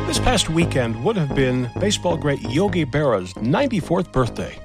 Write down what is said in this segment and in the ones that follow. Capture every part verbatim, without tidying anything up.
This past weekend would have been baseball great Yogi Berra's ninety-fourth birthday.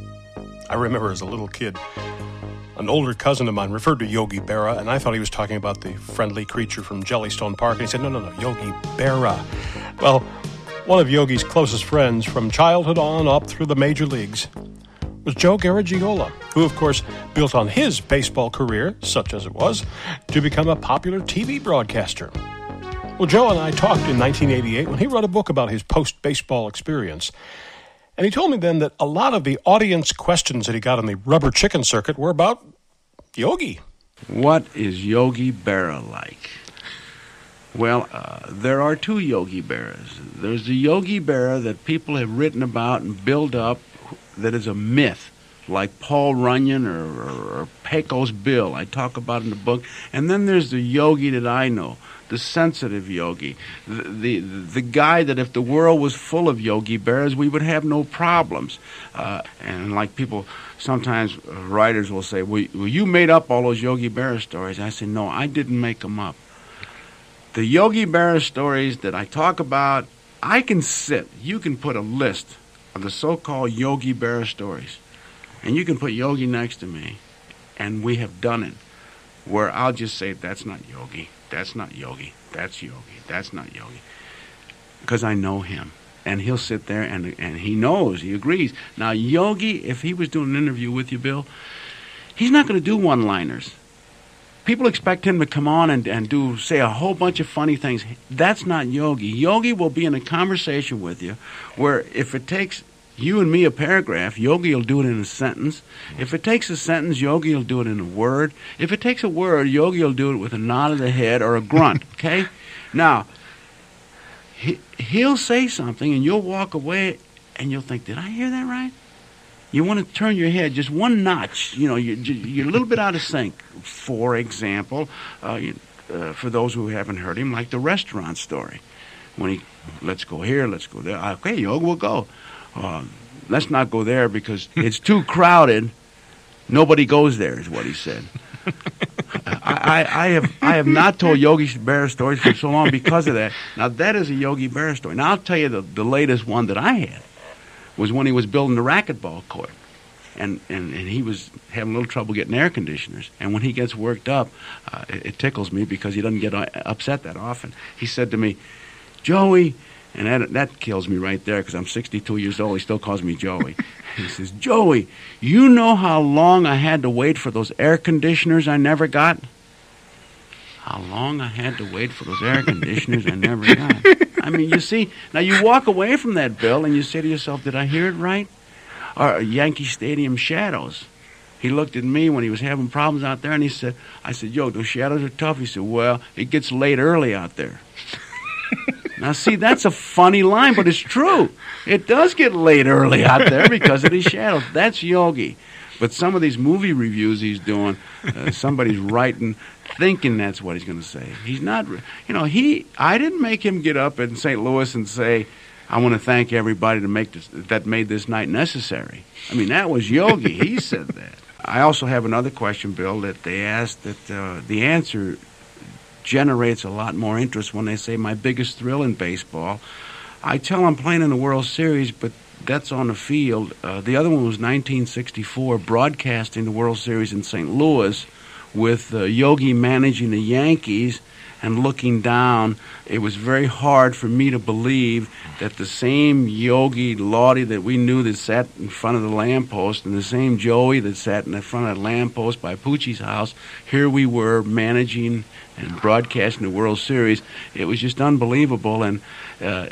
I remember as a little kid, an older cousin of mine referred to Yogi Berra, and I thought he was talking about the friendly creature from Jellystone Park, and he said, no, no, no, Yogi Berra. Well, one of Yogi's closest friends from childhood on up through the major leagues was Joe Garagiola, who, of course, built on his baseball career, such as it was, to become a popular T V broadcaster. Well, Joe and I talked in nineteen eighty-eight when he wrote a book about his post-baseball experience. And he told me then that a lot of the audience questions that he got on the rubber chicken circuit were about Yogi. What is Yogi Berra like? Well, uh, there are two Yogi Berras. There's the Yogi Berra that people have written about and built up that is a myth, like Paul Runyon or, or, or Pecos Bill. I talk about in the book. And then there's the Yogi that I know, the sensitive Yogi, the, the the guy that if the world was full of Yogi Berras, we would have no problems. Uh, and like people, sometimes uh, writers will say, well, well, you made up all those Yogi Berra stories. I say, no, I didn't make them up. The Yogi Berra stories that I talk about, I can sit, you can put a list of the so-called Yogi Berra stories, and you can put Yogi next to me, and we have done it, where I'll just say, that's not Yogi. That's not Yogi. That's Yogi. That's not Yogi. Because I know him. And he'll sit there and and he knows, he agrees. Now, Yogi, if he was doing an interview with you, Bill, he's not going to do one-liners. People expect him to come on and, and do, say a whole bunch of funny things. That's not Yogi. Yogi will be in a conversation with you where if it takes you and me a paragraph, Yogi will do it in a sentence. If it takes a sentence, Yogi will do it in a word. If it takes a word, Yogi will do it with a nod of the head or a grunt, okay? Now, he, he'll say something and you'll walk away and you'll think, did I hear that right? You want to turn your head just one notch. You know, you're, you're a little bit out of sync. For example, uh, you, uh, for those who haven't heard him, like the restaurant story. When he, let's go here, let's go there. Okay, Yogi, we'll go. Uh, let's not go there because it's too crowded. Nobody goes there, is what he said. I, I, I have I have not told Yogi Berra stories for so long because of that. Now, that is a Yogi Berra story. Now, I'll tell you the, the latest one that I had was when he was building the racquetball court. And, and, and he was having a little trouble getting air conditioners. And when he gets worked up, uh, it, it tickles me because he doesn't get upset that often. He said to me, Joey... And that, that kills me right there because I'm sixty-two years old. He still calls me Joey. He says, Joey, you know how long I had to wait for those air conditioners I never got? How long I had to wait for those air conditioners I never got? I mean, you see, now you walk away from that, Bill, and you say to yourself, did I hear it right? Or Yankee Stadium shadows. He looked at me when he was having problems out there, and he said, I said, yo, those shadows are tough. He said, well, it gets late early out there. Now, see, that's a funny line, but it's true. It does get late early out there because of these shadows. That's Yogi. But some of these movie reviews he's doing, uh, somebody's writing, thinking that's what he's going to say. He's not, you know, he, I didn't make him get up in Saint Louis and say, I want to thank everybody to make this, that made this night necessary. I mean, that was Yogi. He said that. I also have another question, Bill, that they asked that uh, the answer generates a lot more interest when they say my biggest thrill in baseball. I tell I'm playing in the World Series, but that's on the field. Uh, the other one was nineteen sixty-four, broadcasting the World Series in Saint Louis with uh, Yogi managing the Yankees and looking down. It was very hard for me to believe that the same Yogi Lawdy that we knew that sat in front of the lamppost and the same Joey that sat in the front of the lamppost by Poochie's house, here we were managing and broadcasting the World Series. It was just unbelievable. And uh,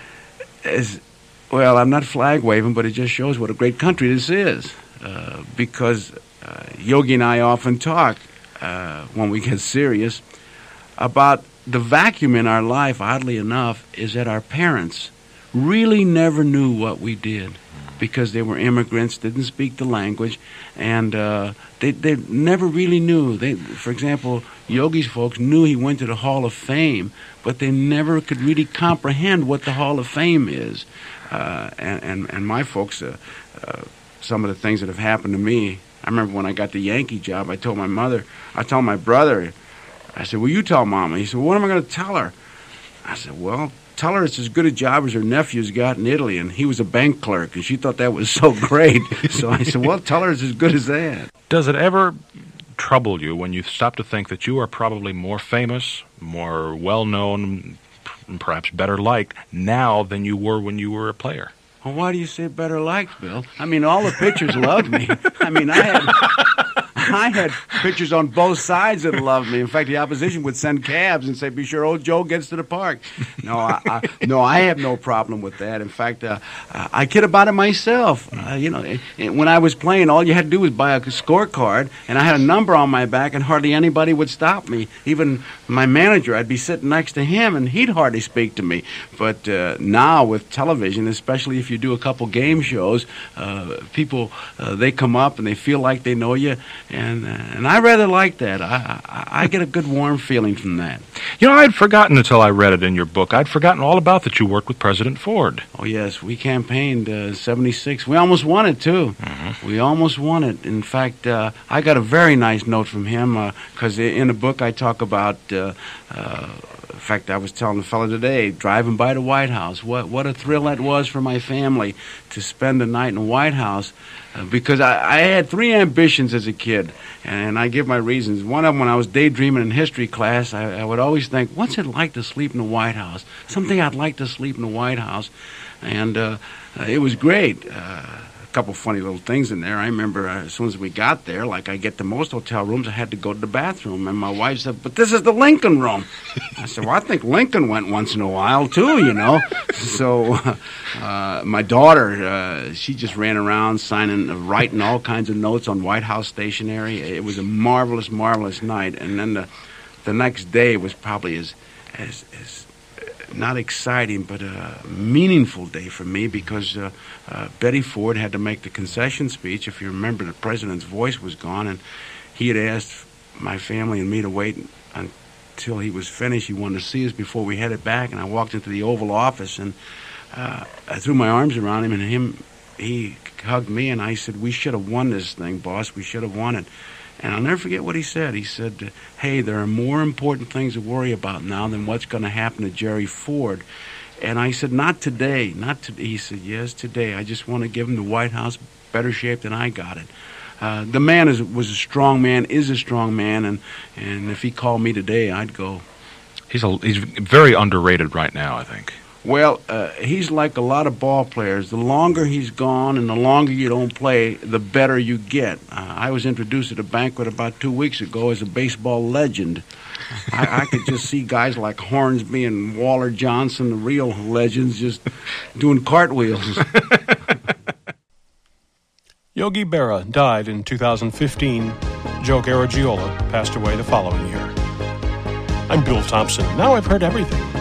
as well, I'm not flag waving, but it just shows what a great country this is. Uh, because uh, Yogi and I often talk uh, when we get serious about the vacuum in our life, oddly enough, is that our parents really never knew what we did because they were immigrants, didn't speak the language, and uh, they they never really knew. They, for example, Yogi's folks knew he went to the Hall of Fame, but they never could really comprehend what the Hall of Fame is. Uh, and, and, and my folks, uh, uh, some of the things that have happened to me, I remember when I got the Yankee job, I told my mother, I told my brother, I said, well, you tell Mama. He said, well, what am I going to tell her? I said, well, tell her it's as good a job as her nephew's got in Italy, and he was a bank clerk, and she thought that was so great. So I said, well, tell her it's as good as that. Does it ever trouble you when you stop to think that you are probably more famous, more well-known, perhaps better liked now than you were when you were a player? Well, why do you say better liked, Bill? I mean, all the pitchers loved me. I mean, I had I had pitchers on both sides that loved me. In fact, the opposition would send cabs and say, be sure old Joe gets to the park. No, I, I, no, I have no problem with that. In fact, uh, I kid about it myself. Uh, you know, when I was playing, all you had to do was buy a scorecard, and I had a number on my back, and hardly anybody would stop me. Even my manager, I'd be sitting next to him, and he'd hardly speak to me. But uh, now with television, especially if you do a couple game shows, uh, people, uh, they come up and they feel like they know you. And uh, and I rather like that. I, I I get a good warm feeling from that. You know, I'd forgotten until I read it in your book. I'd forgotten all about that you worked with President Ford. Oh, yes. We campaigned uh, seventy-six. We almost won it, too. Mm-hmm. We almost won it. In fact, uh, I got a very nice note from him because uh, in the book I talk about, uh, uh, in fact, I was telling the fellow today, driving by the White House, what, what a thrill that was for my family to spend the night in the White House. Uh, because I, I had three ambitions as a kid, and I give my reasons. One of them, when I was daydreaming in history class, I, I would always think, what's it like to sleep in the White House? Someday I'd like to sleep in the White House. And uh, uh, it was great. Uh, a couple funny little things in there. I remember uh, as soon as we got there, like I get to most hotel rooms, I had to go to the bathroom. And my wife said, but this is the Lincoln room. I said, well, I think Lincoln went once in a while, too, you know. So uh, my daughter, uh, she just ran around signing, uh, writing all kinds of notes on White House stationery. It was a marvelous, marvelous night. And then the, the next day was probably as, as, as not exciting, but a meaningful day for me because uh, uh, Betty Ford had to make the concession speech. If you remember, the president's voice was gone, and he had asked my family and me to wait until he was finished. He wanted to see us before we headed back, and I walked into the Oval Office, and uh, I threw my arms around him, and him, he hugged me, and I said, we should have won this thing, boss. We should have won it. And I'll never forget what he said. He said, hey, there are more important things to worry about now than what's going to happen to Jerry Ford. And I said, not today, not today. He said, yes, today. I just want to give him the White House better shape than I got it. Uh, the man is, was a strong man, is a strong man, and, and if he called me today, I'd go. He's a, he's very underrated right now, I think. Well, uh, he's like a lot of ball players. The longer he's gone and the longer you don't play, the better you get. Uh, I was introduced at a banquet about two weeks ago as a baseball legend. I, I could just see guys like Hornsby and Waller Johnson, the real legends, just doing cartwheels. Yogi Berra died in two thousand fifteen. Joe Garagiola passed away the following year. I'm Bill Thompson. Now I've heard everything.